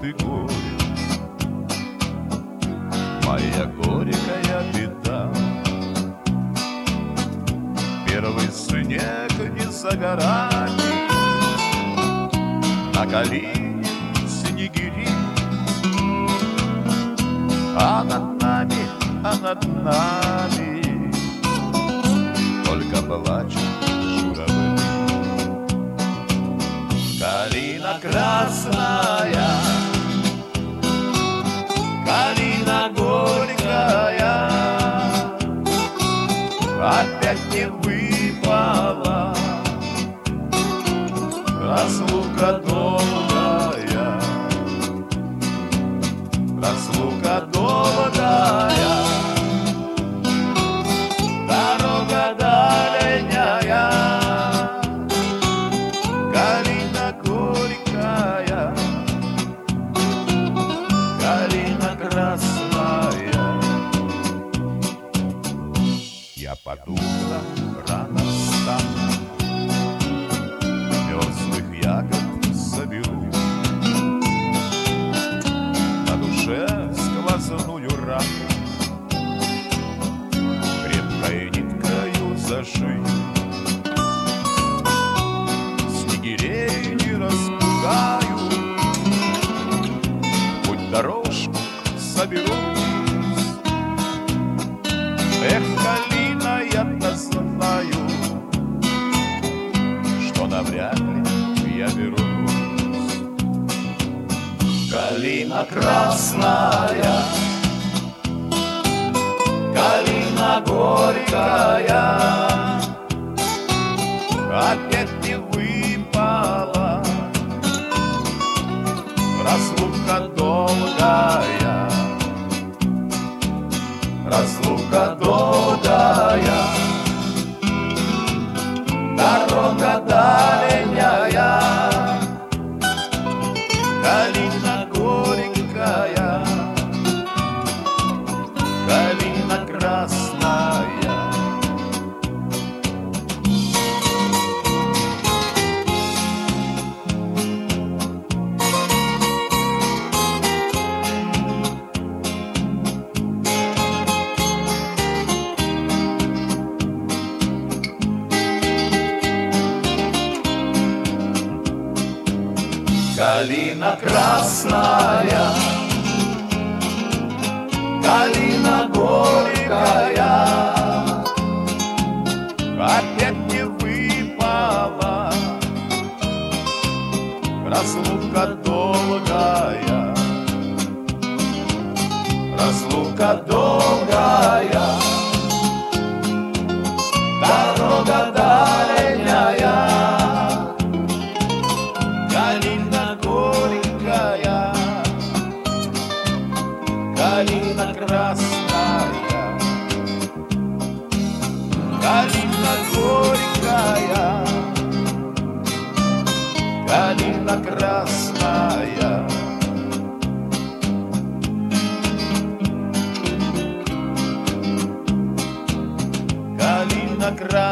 ты горек, моя горькая беда. Первый снег не за горами, на калине снегири, а над нами только плачут журавли. Калина красная, калина горькая, опять не выпала, разлука долгая, разлука долгая, дорога дальняя, калина горькая, калина красная. Я под утром рано встану, мерзлых ягод соберу, на душе сквозную рану крепкой ниткою зашью. Снегирей не распугаю, путь дорожку соберу. Эх, калина, я-то знаю, что навряд ли я вернусь. Калина красная, калина горькая, опять не выпала, разлука долгая, разлука долгая, дорога дальняя, калина горькая, калина красная. Калина красная, калина горькая, опять не выпала, разлука долгая, разлука долгая, дорога дальняя, калина горькая, калина красная, калина горькая, калина красная. Калина красная.